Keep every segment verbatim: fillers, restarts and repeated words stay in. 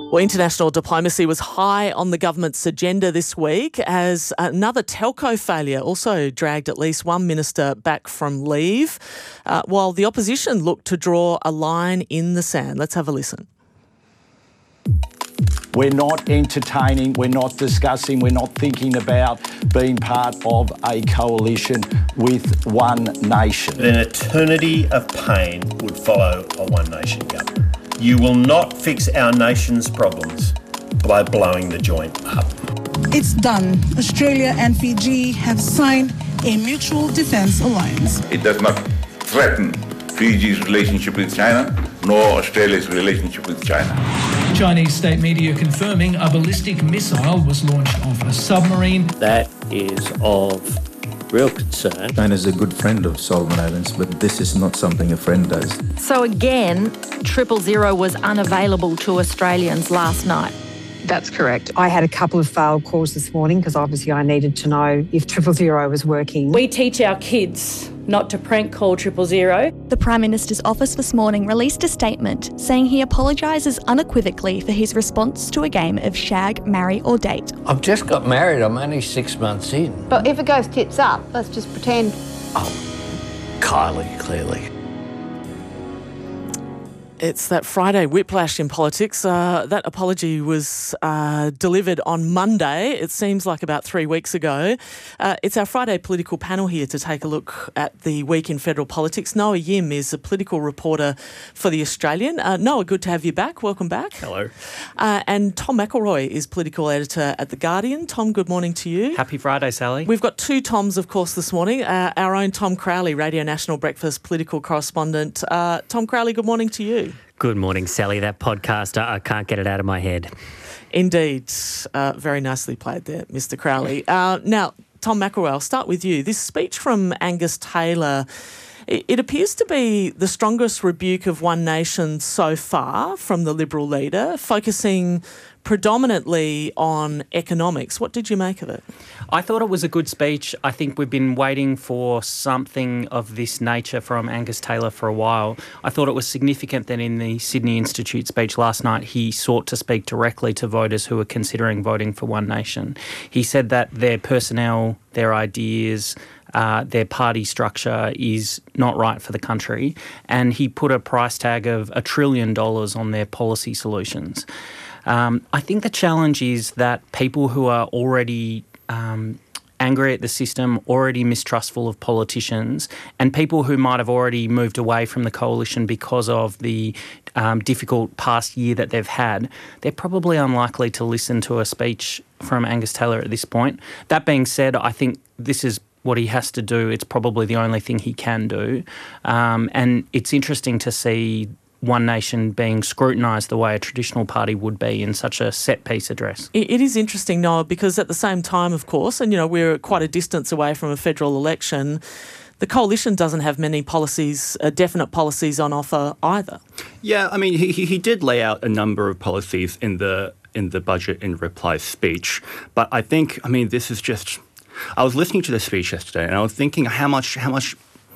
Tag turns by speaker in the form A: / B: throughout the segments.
A: Well, international diplomacy was high on the government's agenda this week as another telco failure also dragged at least one minister back from leave, uh, while the opposition looked to draw a line in the sand. Let's have a listen.
B: We're not entertaining, we're not discussing, we're not thinking about being part of a coalition with one nation.
C: An eternity of pain would follow a one nation government. You will not fix our nation's problems by blowing the joint up.
D: It's done. Australia and Fiji have signed a mutual defence alliance.
E: It does not threaten Fiji's relationship with China, nor Australia's relationship with China.
F: Chinese state media confirming a ballistic missile was launched off a submarine.
G: That is of real concern.
H: China is a good friend of Solomon Islands, but this is not something a friend does.
I: So again, Triple Zero was unavailable to Australians last night.
J: That's correct. I had a couple of failed calls this morning because obviously I needed to know if Triple Zero was working.
K: We teach our kids not to prank call Triple Zero.
L: The Prime Minister's office this morning released a statement saying he apologises unequivocally for his response to a game of shag, marry or date.
G: I've just got married. I'm only six months in.
M: But if it goes tits up, let's just pretend.
G: Oh, Kylie, clearly.
A: It's that Friday whiplash in politics. Uh, that apology was uh, delivered on Monday. It seems like about three weeks ago. Uh, it's our Friday political panel here to take a look at the week in federal politics. Noah Yim is a political reporter for The Australian. Uh, Noah, good to have you back. Welcome back.
N: Hello.
A: Uh, and Tom McElroy is political editor at The Guardian. Tom, good morning to you.
N: Happy Friday, Sally.
A: We've got two Toms, of course, this morning. Uh, our own Tom Crowley, Radio National Breakfast political correspondent. Uh, Tom Crowley, good morning to you.
O: Good morning, Sally. That podcast, I can't get it out of my head.
A: Indeed. Uh, very nicely played there, Mister Crowley. Uh, now, Tom McElroy, I'll start with you. This speech from Angus Taylor, it, it appears to be the strongest rebuke of One Nation so far from the Liberal leader, focusing predominantly on economics. What did you make of it?
N: I thought it was a good speech. I think we've been waiting for something of this nature from Angus Taylor for a while. I thought it was significant that in the Sydney Institute speech last night, he sought to speak directly to voters who are considering voting for One Nation. He said that their personnel, their ideas, Uh, their party structure is not right for the country, and he put a price tag of a trillion dollars on their policy solutions. Um, I think the challenge is that people who are already um, angry at the system, already mistrustful of politicians, and people who might have already moved away from the coalition because of the um, difficult past year that they've had, they're probably unlikely to listen to a speech from Angus Taylor at this point. That being said, I think this is what he has to do. It's probably the only thing he can do. Um, and it's interesting to see One Nation being scrutinised the way a traditional party would be in such a set-piece address.
A: It, it is interesting, Noah, because at the same time, of course, and, you know, we're quite a distance away from a federal election, the coalition doesn't have many policies, uh, definite policies on offer either.
P: Yeah, I mean, he, he did lay out a number of policies in the in the budget in reply speech. But I think, I mean, this is just... I was listening to the speech yesterday and I was thinking how much how much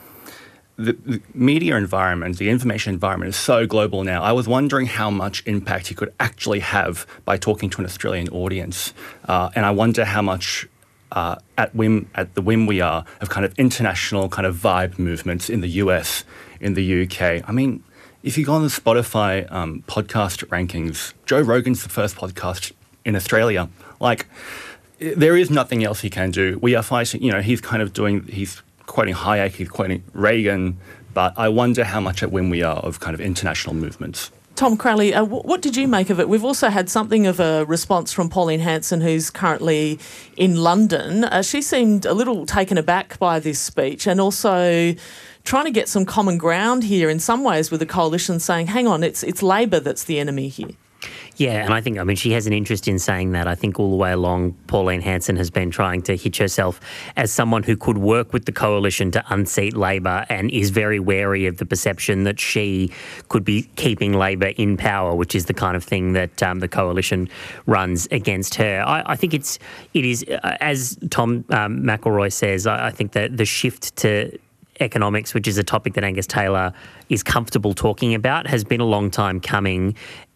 P: the, the media environment, the information environment is so global now. I was wondering how much impact he could actually have by talking to an Australian audience. Uh, and I wonder how much uh, at whim at the whim we are of kind of international kind of vibe movements in the U S, in the U K. I mean, if you go on the Spotify um, podcast rankings, Joe Rogan's the first podcast in Australia. Like, there is nothing else he can do. We are fighting, you know, he's kind of doing, he's quoting Hayek, he's quoting Reagan, but I wonder how much at whim we are of kind of international movements.
A: Tom Crowley, uh, w- what did you make of it? We've also had something of a response from Pauline Hanson, who's currently in London. Uh, she seemed a little taken aback by this speech and also trying to get some common ground here in some ways with the coalition saying, hang on, it's it's Labor that's the enemy here.
O: Yeah, and I think, I mean, she has an interest in saying that. I think all the way along, Pauline Hanson has been trying to hitch herself as someone who could work with the coalition to unseat Labor and is very wary of the perception that she could be keeping Labor in power, which is the kind of thing that um, the coalition runs against her. I, I think it's, it is, uh, as Tom um, McElroy says, I, I think that the shift to economics, which is a topic that Angus Taylor is comfortable talking about, has been a long time coming.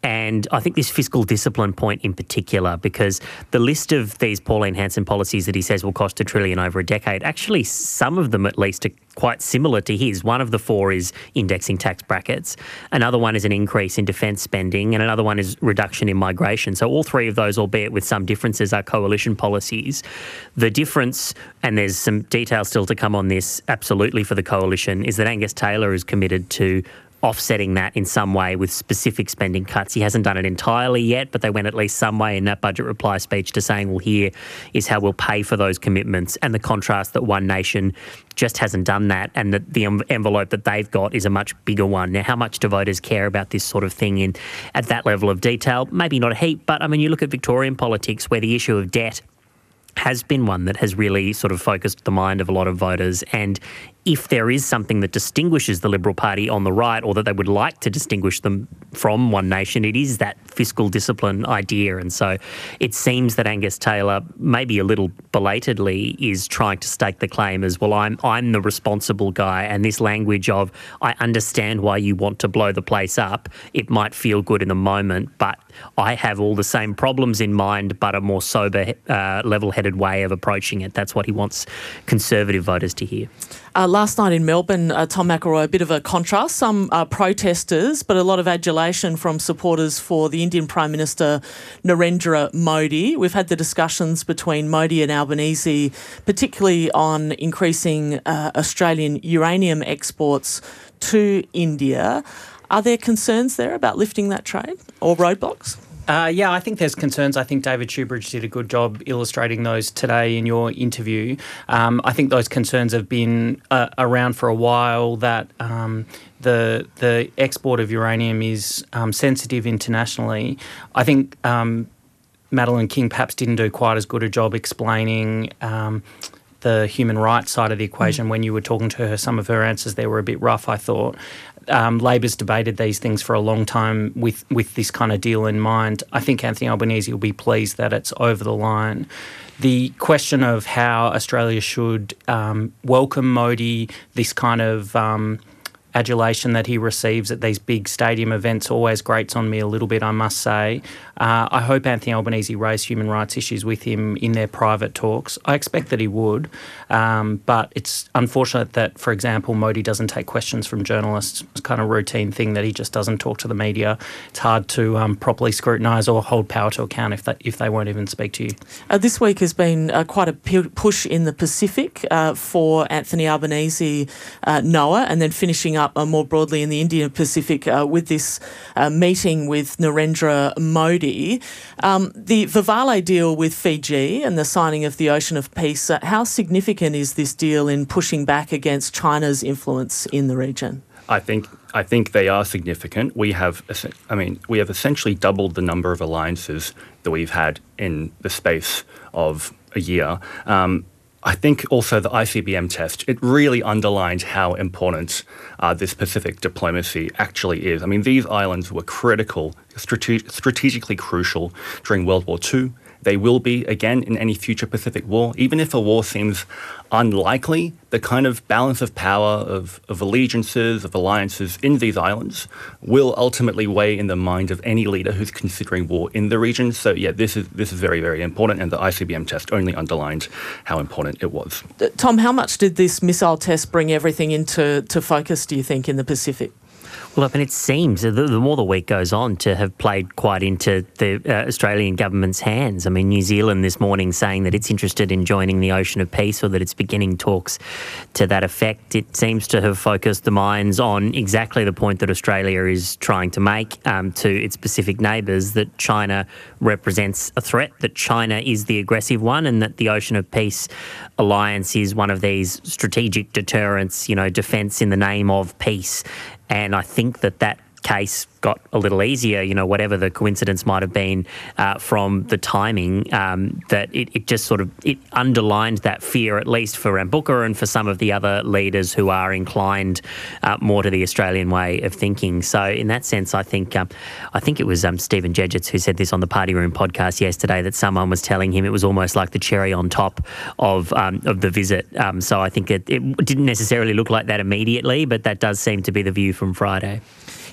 O: And I think this fiscal discipline point in particular, because the list of these Pauline Hanson policies that he says will cost a trillion over a decade, actually some of them at least are quite similar to his. One of the four is indexing tax brackets. Another one is an increase in defence spending, and another one is reduction in migration. So all three of those, albeit with some differences, are coalition policies. The difference, and there's some detail still to come on this absolutely for the coalition, is that Angus Taylor is committed to offsetting that in some way with specific spending cuts. He hasn't done it entirely yet, but they went at least some way in that budget reply speech to saying, well, here is how we'll pay for those commitments. And the contrast that One Nation just hasn't done that, and that the envelope that they've got is a much bigger one. Now, how much do voters care about this sort of thing in at that level of detail? Maybe not a heap, but I mean, you look at Victorian politics where the issue of debt has been one that has really sort of focused the mind of a lot of voters. And if there is something that distinguishes the Liberal Party on the right, or that they would like to distinguish them from One Nation, it is that fiscal discipline idea. And so it seems that Angus Taylor, maybe a little belatedly, is trying to stake the claim as, well, I'm I'm the responsible guy, and this language of, I understand why you want to blow the place up, it might feel good in the moment, but I have all the same problems in mind, but a more sober, uh, level-headed way of approaching it. That's what he wants Conservative voters to hear.
A: Uh, last night in Melbourne, uh, Tom McElroy, a bit of a contrast. Some uh, protesters, but a lot of adulation from supporters for the Indian Prime Minister Narendra Modi. We've had the discussions between Modi and Albanese, particularly on increasing uh, Australian uranium exports to India. Are there concerns there about lifting that trade or roadblocks?
N: Uh, yeah, I think there's concerns. I think David Shoebridge did a good job illustrating those today in your interview. Um, I think those concerns have been uh, around for a while, that um, the the export of uranium is um, sensitive internationally. I think um, Madeleine King perhaps didn't do quite as good a job explaining um, the human rights side of the equation. Mm. When you were talking to her, some of her answers there were a bit rough, I thought. Um, Labor's debated these things for a long time with, with this kind of deal in mind. I think Anthony Albanese will be pleased that it's over the line. The question of how Australia should um, welcome Modi, this kind of um, adulation that he receives at these big stadium events, always grates on me a little bit, I must say. Uh, I hope Anthony Albanese raised human rights issues with him in their private talks. I expect that he would, um, but it's unfortunate that, for example, Modi doesn't take questions from journalists. It's kind of a routine thing that he just doesn't talk to the media. It's hard to um, properly scrutinise or hold power to account if they, if they won't even speak to you. Uh,
A: this week has been uh, quite a pu- push in the Pacific uh, for Anthony Albanese, uh, NOAA, and then finishing up uh, more broadly in the Indian Pacific uh, with this uh, meeting with Narendra Modi. Um, the Vivale deal with Fiji and the signing of the Ocean of Peace, uh, how significant is this deal in pushing back against China's influence in the region?
P: I think I think they are significant. We have, I mean, we have essentially doubled the number of alliances that we've had in the space of a year. Um, I think also the I C B M test, it really underlined how important uh, this Pacific diplomacy actually is. I mean, these islands were critical, strate- strategically crucial during World War Two. They will be again in any future Pacific war. Even if a war seems unlikely, the kind of balance of power, of, of allegiances, of alliances in these islands will ultimately weigh in the mind of any leader who's considering war in the region. So yeah, this is this is very, very important, and the I C B M test only underlined how important it was.
A: Tom, how much did this missile test bring everything into to focus, do you think, in the Pacific?
O: Well, I mean, it seems, the, the more the week goes on, to have played quite into the uh, Australian government's hands. I mean, New Zealand this morning saying that it's interested in joining the Ocean of Peace, or that it's beginning talks to that effect. It seems to have focused the minds on exactly the point that Australia is trying to make um, to its Pacific neighbours, that China represents a threat, that China is the aggressive one, and that the Ocean of Peace alliance is one of these strategic deterrents, you know, defence in the name of peace. And I think that that case got a little easier, you know, whatever the coincidence might have been uh, from the timing, um, that it, it just sort of, it underlined that fear, at least for Rabuka and for some of the other leaders who are inclined uh, more to the Australian way of thinking. So in that sense, I think um, I think it was um, Stephen Jedgetts who said this on the Party Room podcast yesterday, that someone was telling him it was almost like the cherry on top of um, of the visit. Um, so I think it, it didn't necessarily look like that immediately, but that does seem to be the view from Friday.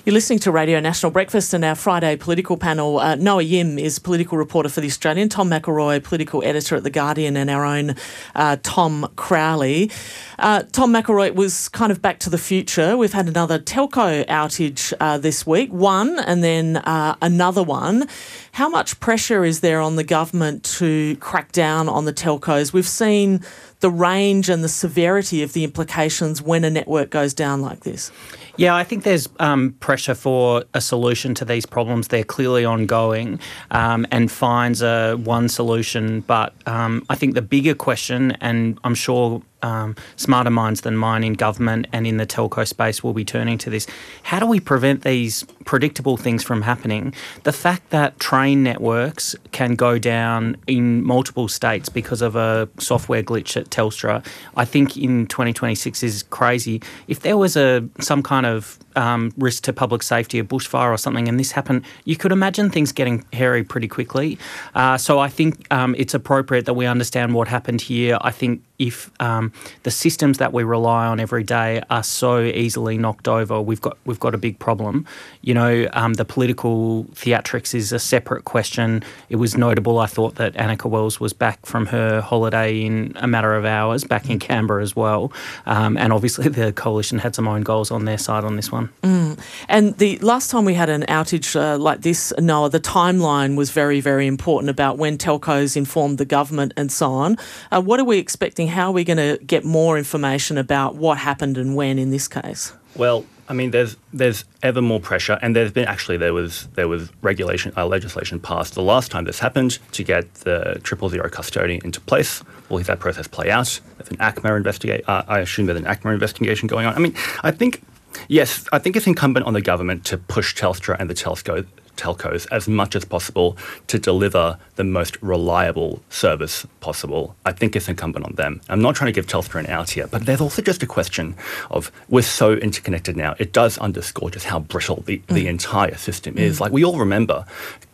A: You're listening to Radio National Breakfast and our Friday political panel. Uh, Noah Yim is political reporter for The Australian, Tom McElroy, political editor at The Guardian, and our own uh, Tom Crowley. Uh, Tom McElroy was kind of back to the future. We've had another telco outage uh, this week, one and then uh, another one. How much pressure is there on the government to crack down on the telcos? We've seen the range and the severity of the implications when a network goes down like this.
N: Yeah, I think there's um, pressure for a solution to these problems. They're clearly ongoing, um, and fines are one solution. But um, I think the bigger question, and I'm sure um, smarter minds than mine in government and in the telco space will be turning to this, how do we prevent these predictable things from happening? The fact that train networks can go down in multiple states because of a software glitch at Telstra, I think in twenty twenty-six is crazy. If there was a some kind of um, risk to public safety, a bushfire or something, and this happened, you could imagine things getting hairy pretty quickly. Uh, so I think um, it's appropriate that we understand what happened here. I think if um, the systems that we rely on every day are so easily knocked over, we've got we've got a big problem. You know, um, the political theatrics is a separate question. It was notable, I thought, that Annika Wells was back from her holiday in a matter of hours, back in Canberra as well. Um, and obviously the coalition had some own goals on their side on this one.
A: Mm. And the last time we had an outage uh, like this, Noah, the timeline was very, very important about when telcos informed the government and so on. Uh, what are we expecting? How are we going to get more information about what happened and when in this case?
P: Well, I mean, there's there's ever more pressure, and there's been actually there was there was regulation uh, legislation passed the last time this happened to get the triple zero custodian into place. We'll let that process play out. There's an A C M A investigate. Uh, I assume there's an A C M A investigation going on. I mean, I think yes, I think it's incumbent on the government to push Telstra and the telco. telcos as much as possible to deliver the most reliable service possible. I think it's incumbent on them. I'm not trying to give Telstra an out here, but there's also just a question of we're so interconnected now. It does underscore just how brittle the, mm. the entire system is. Mm. Like we all remember,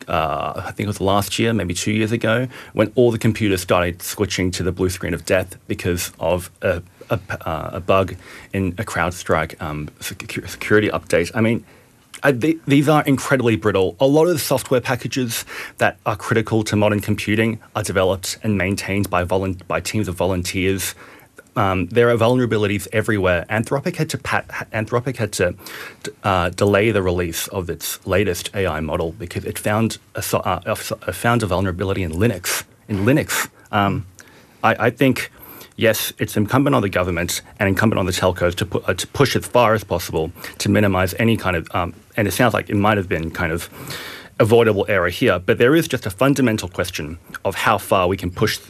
P: uh, I think it was last year, maybe two years ago, when all the computers started switching to the blue screen of death because of a, a, uh, a bug in a CrowdStrike um, security update. I mean, Uh, th- these are incredibly brittle. A lot of the software packages that are critical to modern computing are developed and maintained by volu- by teams of volunteers. Um, there are vulnerabilities everywhere. Anthropic had to pat- Anthropic had to uh, delay the release of its latest A I model because it found a, so- uh, a found a vulnerability in Linux. In Linux, um, I, I think. Yes, it's incumbent on the government and incumbent on the telcos to, pu- uh, to push as far as possible to minimise any kind of, um, and it sounds like it might have been kind of avoidable error here, but there is just a fundamental question of how far we can push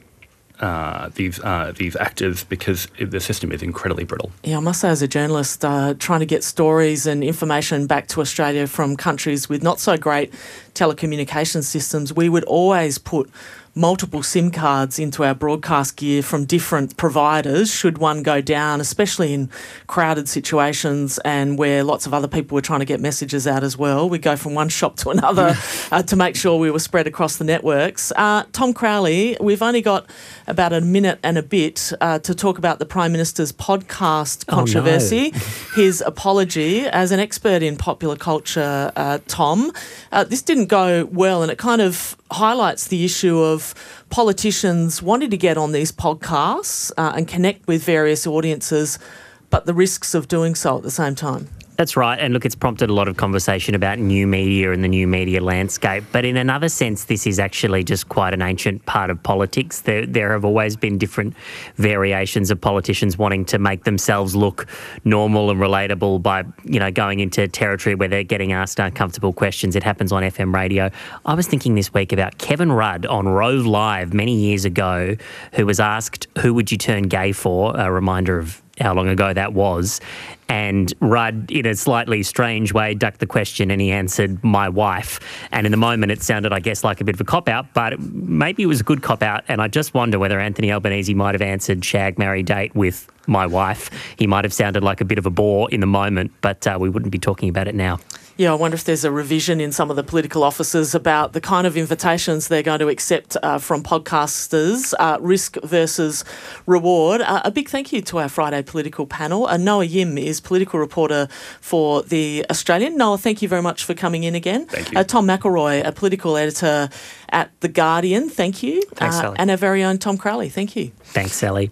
P: uh, these uh, these actors because the system is incredibly brittle.
A: Yeah, I must say as a journalist, uh, trying to get stories and information back to Australia from countries with not so great telecommunication systems, we would always put multiple SIM cards into our broadcast gear from different providers should one go down, especially in crowded situations and where lots of other people were trying to get messages out as well. We'd go from one shop to another uh, to make sure we were spread across the networks. Uh, Tom Crowley, we've only got about a minute and a bit uh, to talk about the Prime Minister's podcast controversy,
O: oh, no.
A: his apology. As an expert in popular culture, uh, Tom, uh, this didn't go well, and it kind of highlights the issue of politicians wanting to get on these podcasts uh, and connect with various audiences, but the risks of doing so at the same time.
O: That's right. And look, it's prompted a lot of conversation about new media and the new media landscape. But in another sense, this is actually just quite an ancient part of politics. There, there have always been different variations of politicians wanting to make themselves look normal and relatable by, you know, going into territory where they're getting asked uncomfortable questions. It happens on F M radio. I was thinking this week about Kevin Rudd on Rove Live many years ago, who was asked, who would you turn gay for? A reminder of how long ago that was. And Rudd, in a slightly strange way, ducked the question and he answered, my wife. And in the moment, it sounded, I guess, like a bit of a cop-out, but maybe it was a good cop-out. And I just wonder whether Anthony Albanese might have answered shag, marry, date with my wife. He might have sounded like a bit of a bore in the moment, but uh, we wouldn't be talking about it now.
A: Yeah, I wonder if there's a revision in some of the political offices about the kind of invitations they're going to accept uh, from podcasters, uh, risk versus reward. Uh, a big thank you to our Friday political panel. Uh, Noah Yim is political reporter for The Australian. Noah, thank you very much for coming in again.
P: Thank you.
A: Uh, Tom McElroy, a political editor at The Guardian, thank you.
N: Thanks,
A: uh,
N: Sally.
A: And our very own Tom Crowley, thank you.
O: Thanks, Sally.